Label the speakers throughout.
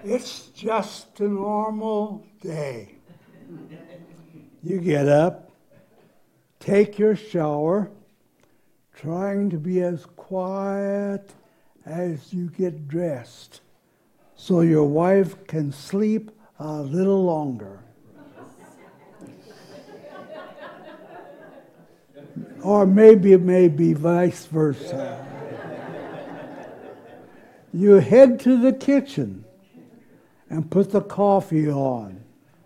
Speaker 1: It's just a normal day. You get up, take your shower, trying to be as quiet as you get dressed so your wife can sleep a little longer. Or maybe vice versa. You head to the kitchen and put the coffee on.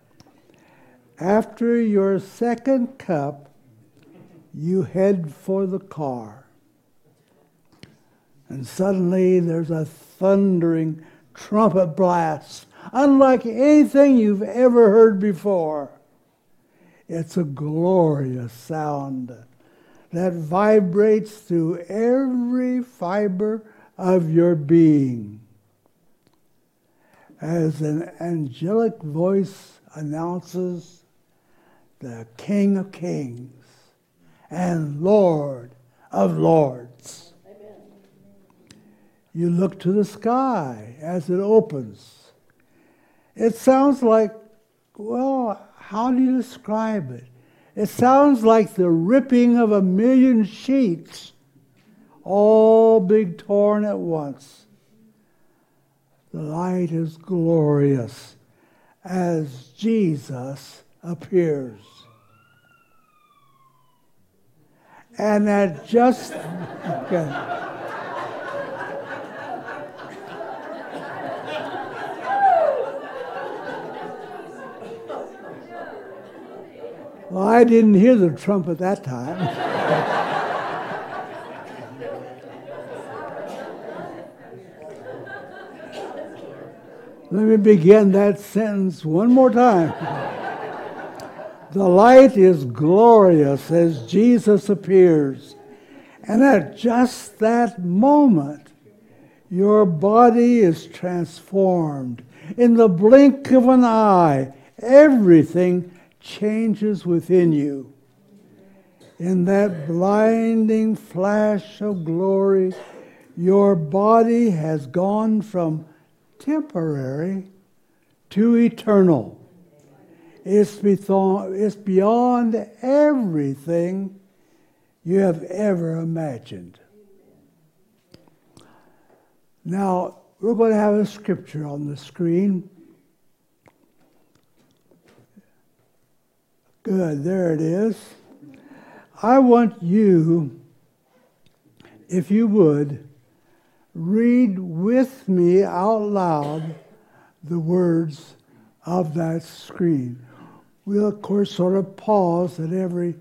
Speaker 1: After your second cup, you head for the car. And suddenly there's a thundering trumpet blast, unlike anything you've ever heard before. It's a glorious sound that vibrates through every fiber of your being. As an angelic voice announces, the King of Kings and Lord of Lords. Amen. You look to the sky as it opens. It sounds like, well, how do you describe it? It sounds like the ripping of a million sheets, all being torn at once. The light is glorious as Jesus appears. And at just... Okay. Well, I didn't hear the trumpet that time. Let me begin that sentence one more time. The light is glorious as Jesus appears. And at just that moment, your body is transformed. In the blink of an eye, everything changes within you. In that blinding flash of glory, your body has gone from temporary to eternal. It's beyond everything you have ever imagined. Now, we're going to have a scripture on the screen. Good, there it is. I want you, if you would, read with me out loud the words of that screen. We'll, of course, sort of pause at every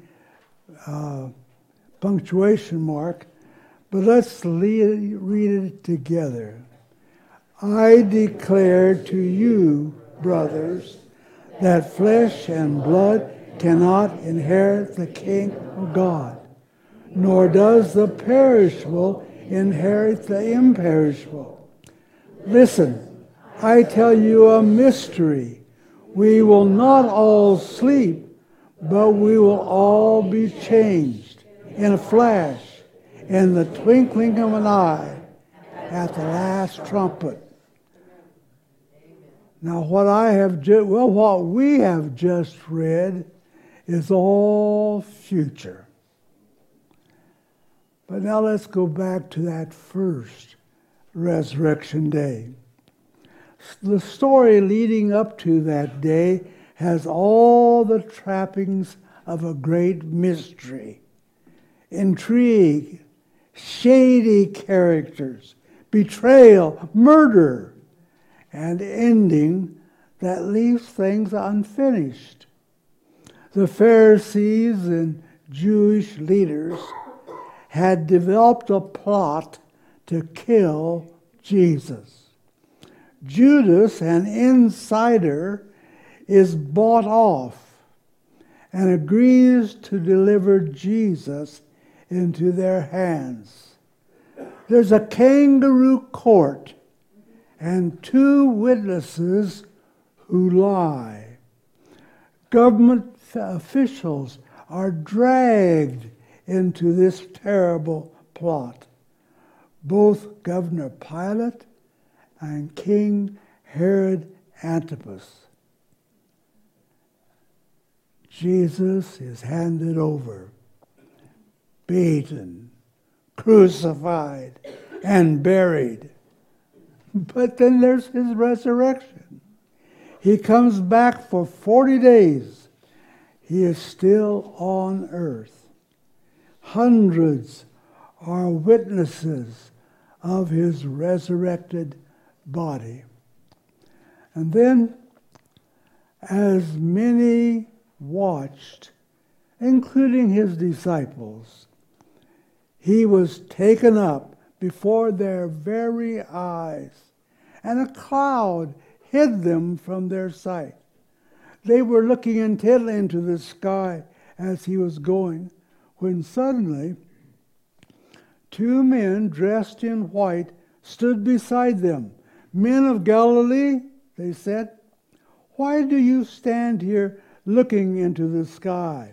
Speaker 1: punctuation mark, but let's read it together. I declare to you, brothers, that flesh and blood cannot inherit the kingdom of God, nor does the perishable inherit the imperishable. Listen, I tell you a mystery. We will not all sleep, but we will all be changed in a flash, in the twinkling of an eye, at the last trumpet. Now, what we have just read is all future. But now let's go back to that first resurrection day. The story leading up to that day has all the trappings of a great mystery. Intrigue, shady characters, betrayal, murder, and ending that leaves things unfinished. The Pharisees and Jewish leaders had developed a plot to kill Jesus. Judas, an insider, is bought off and agrees to deliver Jesus into their hands. There's a kangaroo court and two witnesses who lie. Government officials are dragged into this terrible plot. Both Governor Pilate and King Herod Antipas. Jesus is handed over, beaten, crucified, and buried. But then there's his resurrection. He comes back for 40 days. He is still on earth. Hundreds are witnesses of his resurrected body. And then, as many watched, including his disciples, he was taken up before their very eyes, and a cloud hid them from their sight. They were looking intently into the sky as he was going, when suddenly 2 men dressed in white stood beside them. "Men of Galilee," they said, "why do you stand here looking into the sky?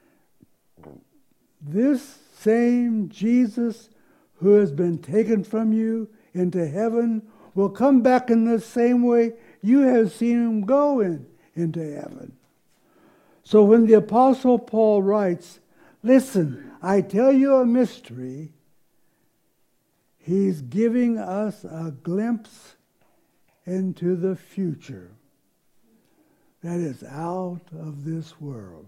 Speaker 1: This same Jesus who has been taken from you into heaven will come back in the same way you have seen him go into heaven." So when the Apostle Paul writes, "Listen, I tell you a mystery," he's giving us a glimpse into the future that is out of this world.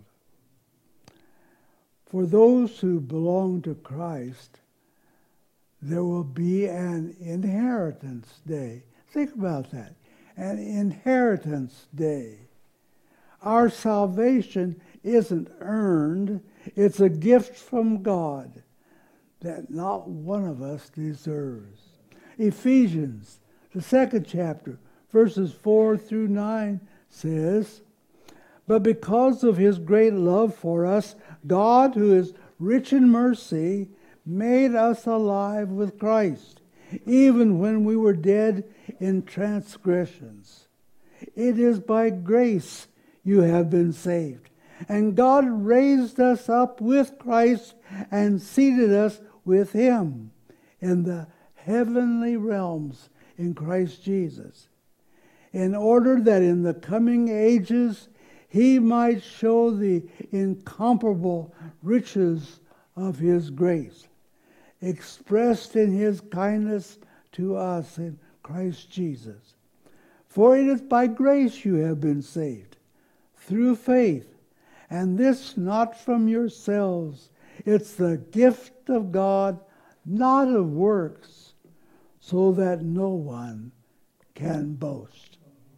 Speaker 1: For those who belong to Christ, there will be an inheritance day. Think about that. An inheritance day. Our salvation isn't earned. It's a gift from God that not one of us deserves. Ephesians, the 2nd chapter, verses 4 through 9 says, "But because of his great love for us, God, who is rich in mercy, made us alive with Christ, even when we were dead in transgressions. It is by grace you have been saved. And God raised us up with Christ and seated us with him in the heavenly realms in Christ Jesus, in order that in the coming ages he might show the incomparable riches of his grace, expressed in his kindness to us in Christ Jesus. For it is by grace you have been saved, through faith, and this not from yourselves. It's the gift of God, not of works, so that no one can boast."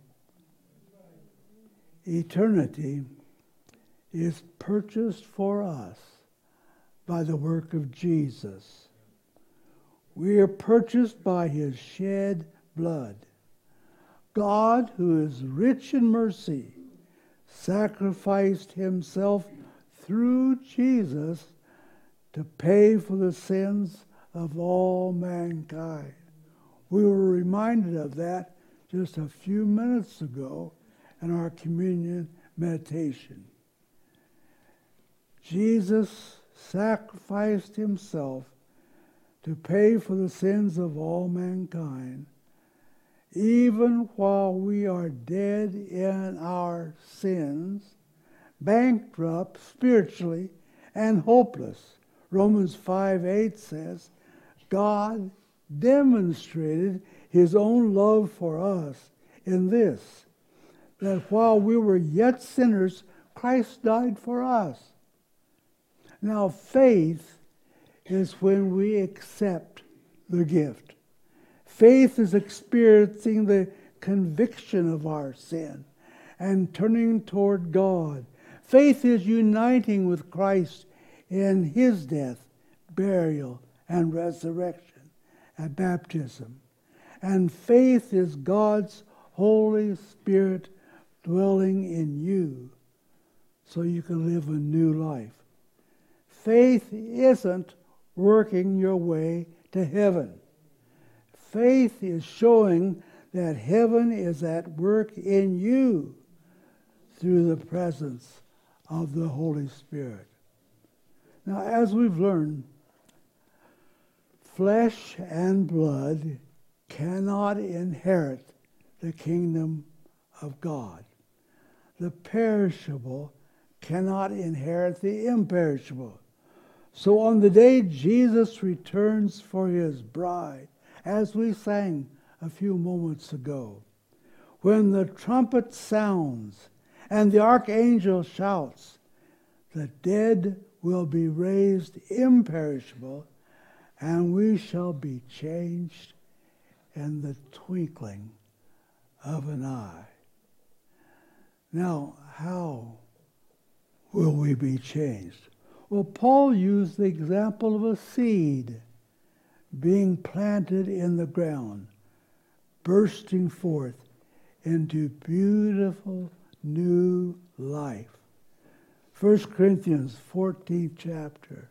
Speaker 1: Eternity is purchased for us by the work of Jesus. We are purchased by his shed blood. God, who is rich in mercy, sacrificed himself through Jesus to pay for the sins of all mankind. We were reminded of that just a few minutes ago in our communion meditation. Jesus sacrificed himself to pay for the sins of all mankind, even while we are dead in our sins, bankrupt spiritually, and hopeless. Romans 5:8 says, God demonstrated his own love for us in this, that while we were yet sinners, Christ died for us. Now, faith is when we accept the gift. Faith is experiencing the conviction of our sin and turning toward God. Faith is uniting with Christ in his death, burial, and resurrection at baptism. And faith is God's Holy Spirit dwelling in you so you can live a new life. Faith isn't working your way to heaven. Faith is showing that heaven is at work in you through the presence of the Holy Spirit. Now, as we've learned, flesh and blood cannot inherit the kingdom of God. The perishable cannot inherit the imperishable. So on the day Jesus returns for his bride, as we sang a few moments ago, when the trumpet sounds and the archangel shouts, the dead will be raised imperishable, and we shall be changed in the twinkling of an eye. Now, how will we be changed? Well, Paul used the example of a seed being planted in the ground, bursting forth into beautiful new life. 1 Corinthians 14th chapter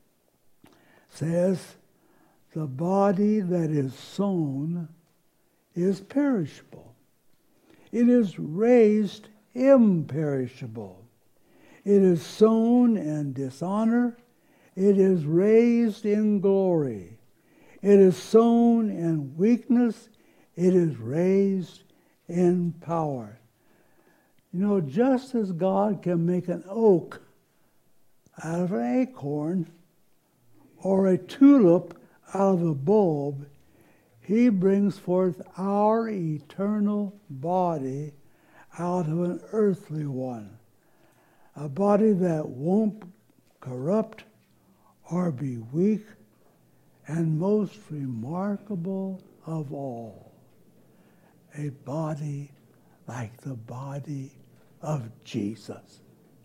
Speaker 1: says, the body that is sown is perishable. It is raised imperishable. It is sown in dishonor. It is raised in glory. It is sown in weakness. It is raised in power. You know, just as God can make an oak out of an acorn or a tulip out of a bulb, he brings forth our eternal body out of an earthly one. A body that won't corrupt or be weak, and most remarkable of all, a body like the body of Jesus.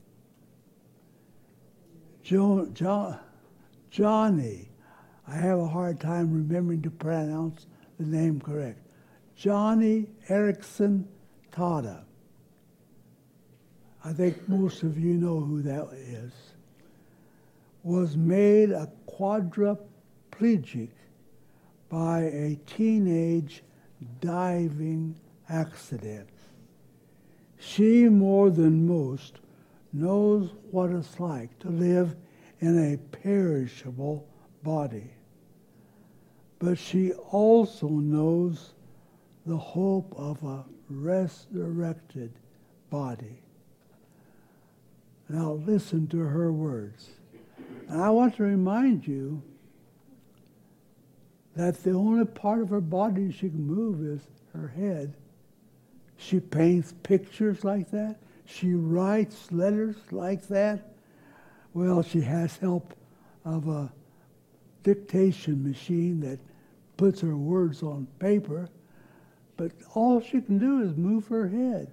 Speaker 1: Johnny, I have a hard time remembering to pronounce the name correct. Johnny Erickson Tada. I think most of you know who that is. Was made a quadriplegic by a teenage diving accident. She, more than most, knows what it's like to live in a perishable body. But she also knows the hope of a resurrected body. Now listen to her words. And I want to remind you that the only part of her body she can move is her head. She paints pictures like that. She writes letters like that. Well, she has help of a dictation machine that puts her words on paper, but all she can do is move her head.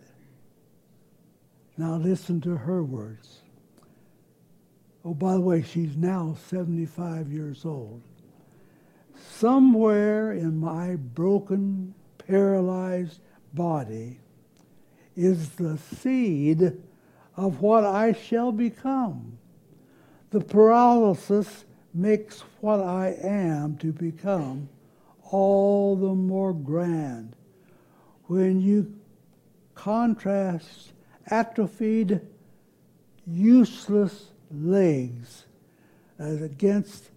Speaker 1: Now listen to her words. Oh, by the way, she's now 75 years old. Somewhere in my broken, paralyzed body is the seed of what I shall become. The paralysis makes what I am to become all the more grand. When you contrast atrophied, useless legs as against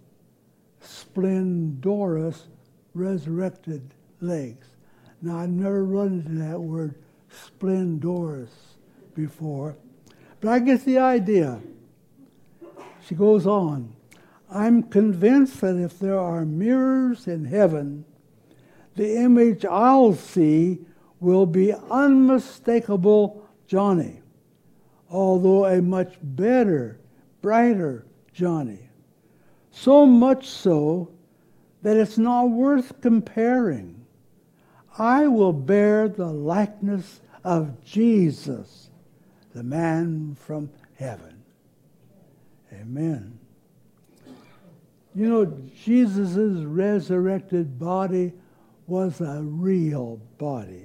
Speaker 1: splendorous, resurrected legs. Now, I've never run into that word splendorous before, but I get the idea. She goes on, I'm convinced that if there are mirrors in heaven, the image I'll see will be unmistakable Johnny, although a much better, brighter Johnny. So much so that it's not worth comparing. I will bear the likeness of Jesus, the man from heaven. Amen. You know, Jesus' resurrected body was a real body.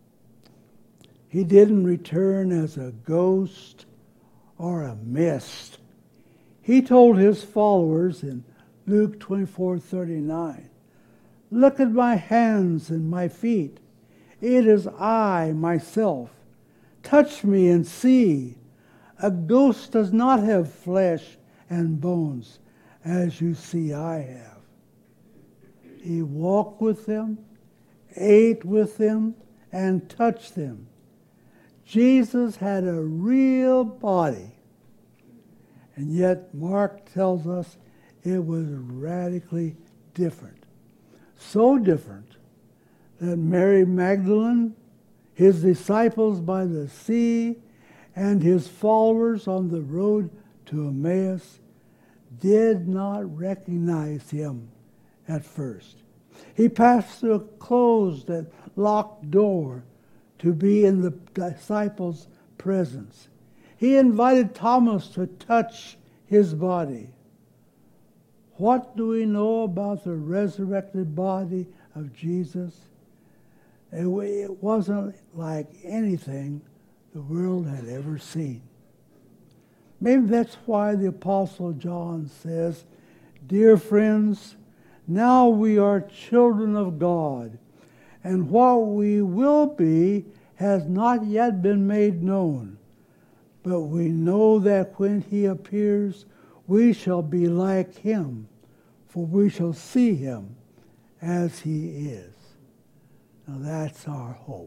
Speaker 1: He didn't return as a ghost or a mist. He told his followers in Luke 24:39, look at my hands and my feet. It is I, myself. Touch me and see. A ghost does not have flesh and bones, as you see I have. He walked with them, ate with them, and touched them. Jesus had a real body. And yet Mark tells us it was radically different. So different that Mary Magdalene, his disciples by the sea, and his followers on the road to Emmaus did not recognize him at first. He passed through a closed and locked door to be in the disciples' presence. He invited Thomas to touch his body. What do we know about the resurrected body of Jesus? It wasn't like anything the world had ever seen. Maybe that's why the Apostle John says, "Dear friends, now we are children of God, and what we will be has not yet been made known. But we know that when he appears, we shall be like him, for we shall see him as he is." Now that's our hope.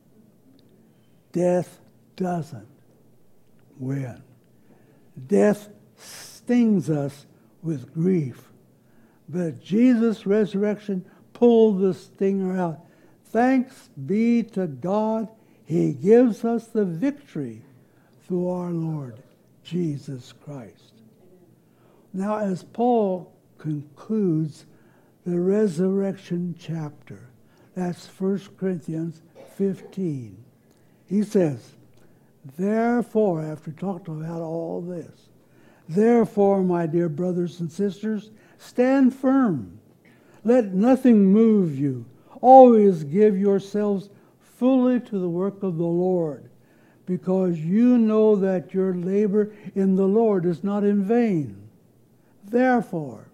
Speaker 1: Death doesn't win. Death stings us with grief. But Jesus' resurrection pulled the stinger out. Thanks be to God, he gives us the victory through our Lord Jesus Christ. Now, as Paul concludes the resurrection chapter, that's 1 Corinthians 15, he says, therefore, after talking about all this, therefore, my dear brothers and sisters, stand firm. Let nothing move you. Always give yourselves fully to the work of the Lord, because you know that your labor in the Lord is not in vain. Therefore,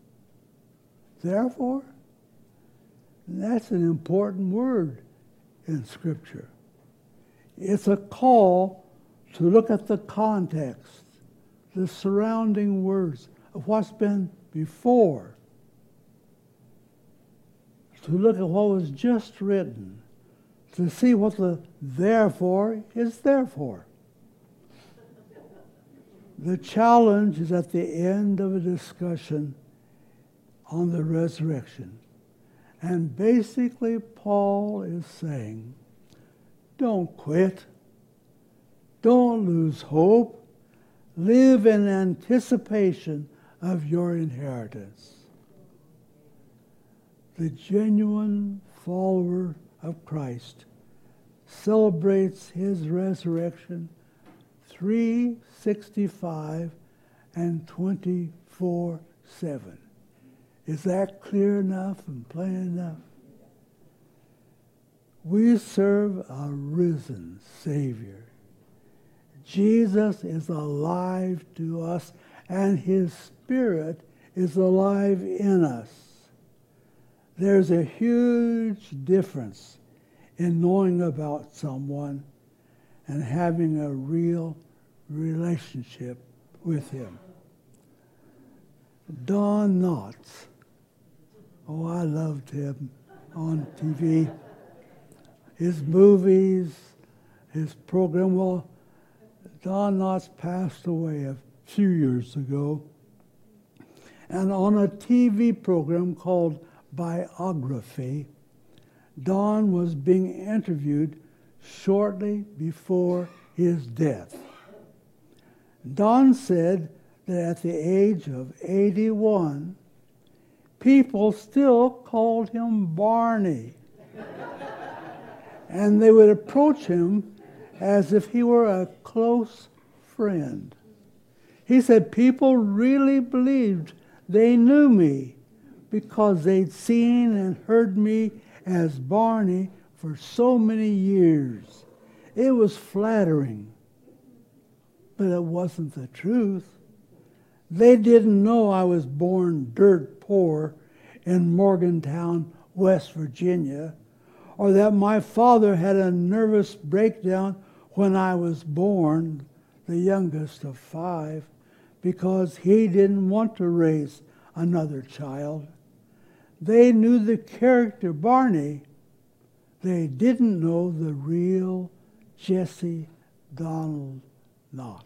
Speaker 1: that's an important word in Scripture. It's a call to look at the context, the surrounding words of what's been before, to look at what was just written, to see what the therefore is there for. The challenge is at the end of a discussion on the resurrection. And basically, Paul is saying, don't quit. Don't lose hope. Live in anticipation of your inheritance. The genuine follower of Christ celebrates his resurrection 365 and 24/7. Is that clear enough and plain enough? We serve a risen Savior. Jesus is alive to us, and his Spirit is alive in us. There's a huge difference in knowing about someone and having a real relationship with him. Don Knotts. Oh, I loved him on TV. His movies, his program. Well, Don Knotts passed away a few years ago. And on a TV program called Biography, Don was being interviewed shortly before his death. Don said that at the age of 81, people still called him Barney. And they would approach him as if he were a close friend. He said people really believed they knew me because they'd seen and heard me as Barney for so many years. It was flattering, but it wasn't the truth. They didn't know I was born dirt poor in Morgantown, West Virginia, or that my father had a nervous breakdown when I was born, the youngest of 5, because he didn't want to raise another child. They knew the character Barney, they didn't know the real Jesse Donald Knotts.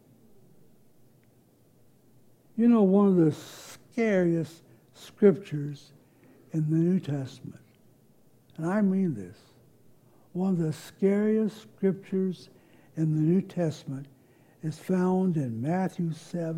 Speaker 1: You know, one of the scariest scriptures in the New Testament, and I mean this, one of the scariest scriptures in the New Testament is found in Matthew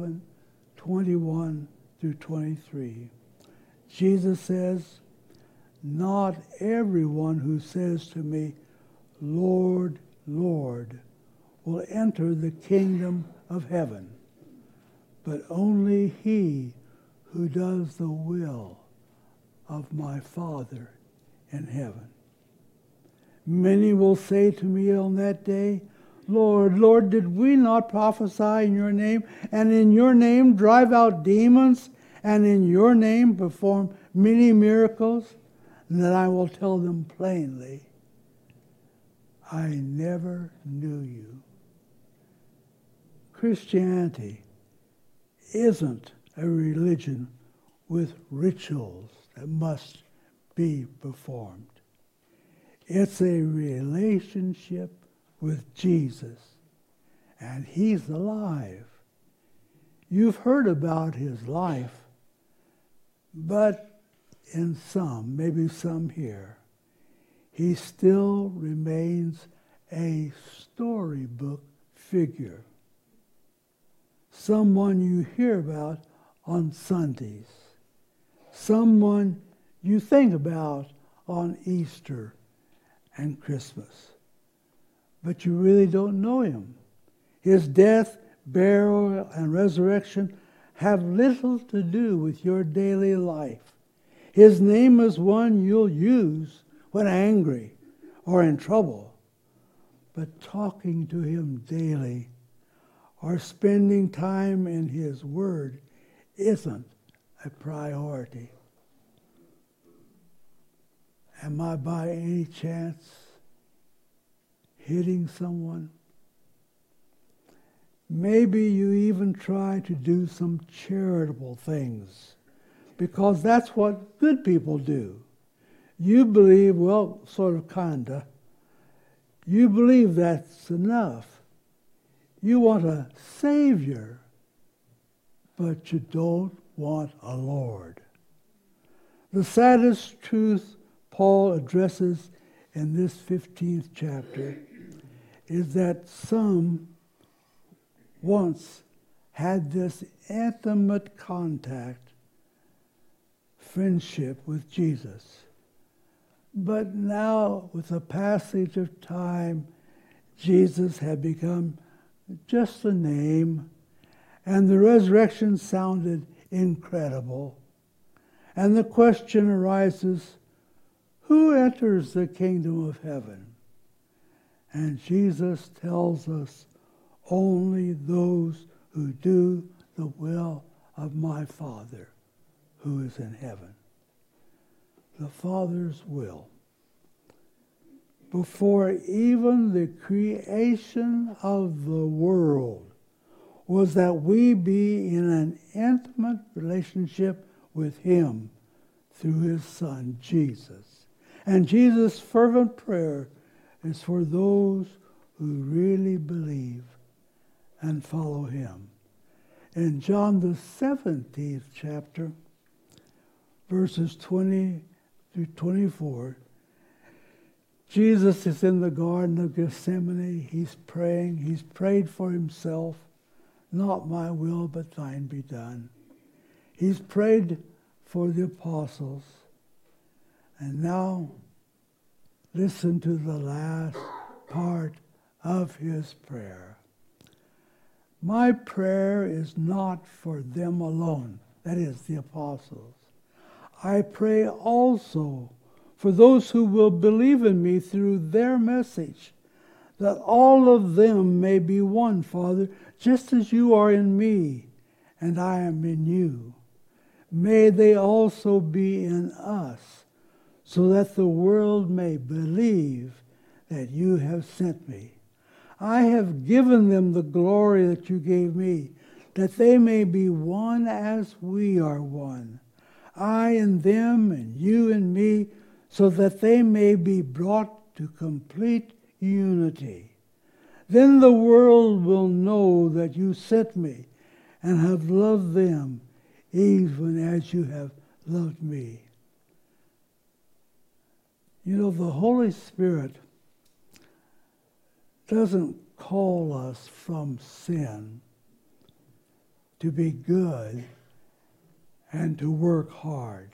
Speaker 1: 7:21 through 23. Jesus says, "Not everyone who says to me, 'Lord, Lord,' will enter the kingdom of heaven, but only he who does the will of my Father in heaven. Many will say to me on that day, 'Lord, Lord, did we not prophesy in your name, and in your name drive out demons, and in your name perform many miracles?' And then I will tell them plainly, 'I never knew you.'" Christianity isn't a religion with rituals that must be performed. It's a relationship with Jesus, and he's alive. You've heard about his life, but in some, maybe some here, he still remains a storybook figure. Someone you hear about on Sundays. Someone you think about on Easter and Christmas. But you really don't know him. His death, burial, and resurrection have little to do with your daily life. His name is one you'll use when angry or in trouble. But talking to him daily or spending time in his word isn't a priority. Am I by any chance hitting someone? Maybe you even try to do some charitable things, because that's what good people do. You believe, well, sort of, kinda. You believe that's enough. You want a Savior, but you don't want a Lord. The saddest truth Paul addresses in this 15th chapter is that some once had this intimate contact, friendship with Jesus. But now, with the passage of time, Jesus had become just a name, and the resurrection sounded incredible. And the question arises, who enters the kingdom of heaven? And Jesus tells us, only those who do the will of my Father who is in heaven. The Father's will. Before even the creation of the world was that we be in an intimate relationship with him through his Son, Jesus. And Jesus' fervent prayer is for those who really believe and follow him. In John the 17th chapter, verses 20 through 24, Jesus is in the Garden of Gethsemane. He's praying. He's prayed for himself. Not my will, but thine be done. He's prayed for the apostles. And now, listen to the last part of his prayer. My prayer is not for them alone, that is, the apostles. I pray also for those who will believe in me through their message, that all of them may be one, Father, just as you are in me and I am in you. May they also be in us, so that the world may believe that you have sent me. I have given them the glory that you gave me, that they may be one as we are one. I in them and you in me, so that they may be brought to complete unity. Then the world will know that you sent me and have loved them even as you have loved me. You know, the Holy Spirit doesn't call us from sin to be good and to work hard.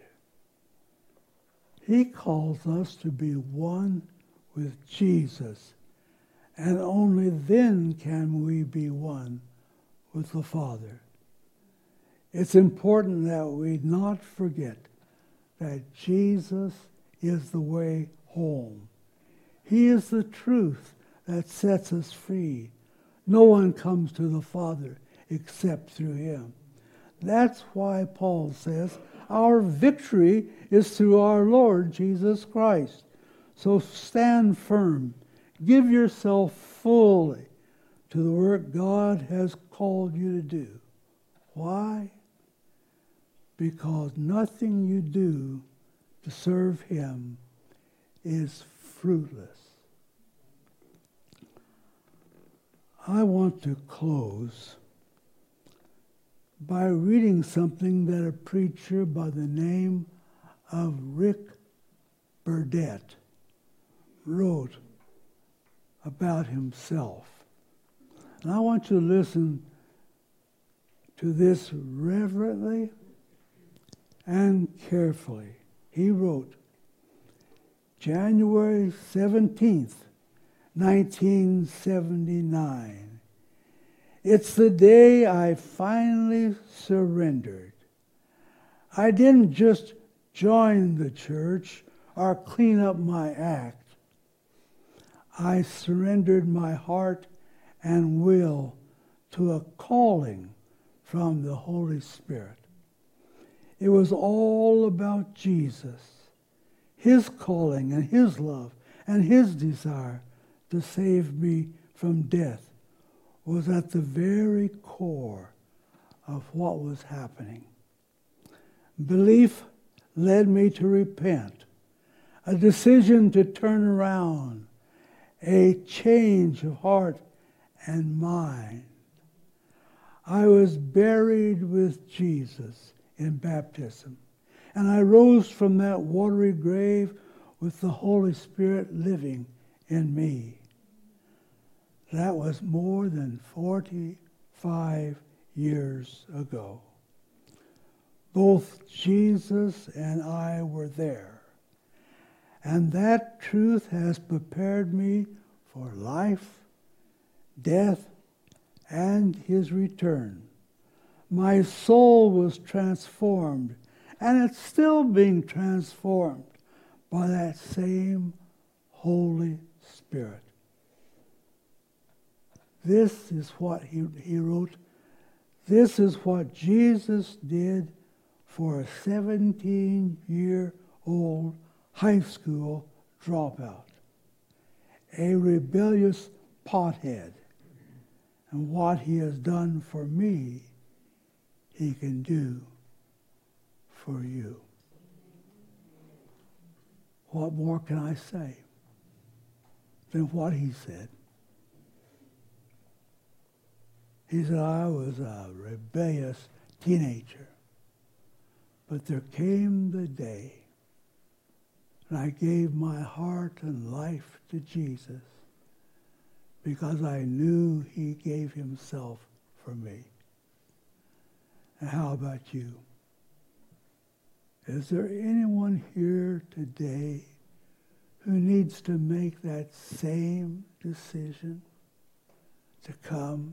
Speaker 1: He calls us to be one with Jesus, and only then can we be one with the Father. It's important that we not forget that Jesus is the way home. He is the truth that sets us free. No one comes to the Father except through him. That's why Paul says our victory is through our Lord Jesus Christ. So stand firm. Give yourself fully to the work God has called you to do. Why? Because nothing you do to serve him is fruitless. I want to close by reading something that a preacher by the name of Rick Burdett wrote about himself. And I want you to listen to this reverently and carefully. He wrote, January 17th, 1979. It's the day I finally surrendered. I didn't just join the church or clean up my act. I surrendered my heart and will to a calling from the Holy Spirit. It was all about Jesus, his calling and his love and his desire to save me from death was at the very core of what was happening. Belief led me to repent, a decision to turn around, a change of heart and mind. I was buried with Jesus in baptism, and I rose from that watery grave with the Holy Spirit living in me. That was more than 45 years ago. Both Jesus and I were there, and that truth has prepared me for life, death, and his return. My soul was transformed, and it's still being transformed by that same Holy Spirit. This is what he wrote. This is what Jesus did for a 17-year-old high school dropout, a rebellious pothead. And what he has done for me, he can do for you. What more can I say than what he said? He said, I was a rebellious teenager, but there came the day and I gave my heart and life to Jesus because I knew he gave himself for me. And how about you? Is there anyone here today who needs to make that same decision to come?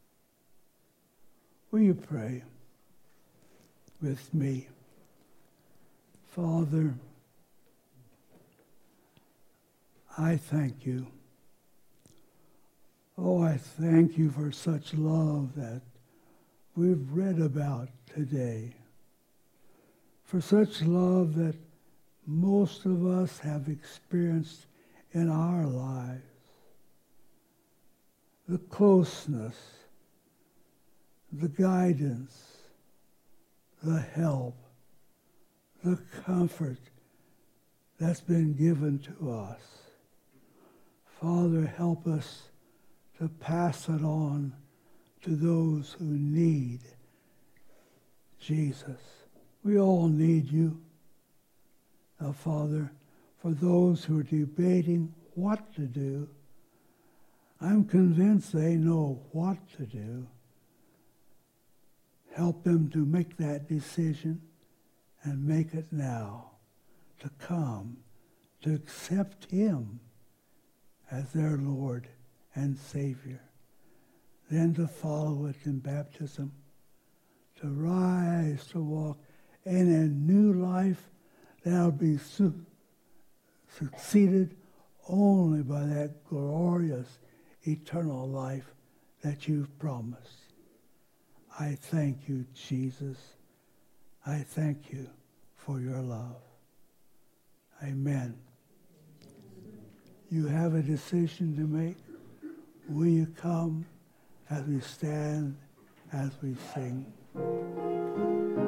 Speaker 1: Will you pray with me? Father, I thank you. Oh, I thank you for such love that we've read about today. For such love that most of us have experienced in our lives. The closeness, the guidance, the help, the comfort that's been given to us. Father, help us to pass it on to those who need Jesus. We all need you. Now, Father, for those who are debating what to do, I'm convinced they know what to do. Help them to make that decision and make it now, to come, to accept him as their Lord and Savior, then to follow it in baptism, to rise, to walk in a new life that will be succeeded only by that glorious eternal life that you've promised. I thank you, Jesus. I thank you for your love. Amen. You have a decision to make. Will you come as we stand, as we sing?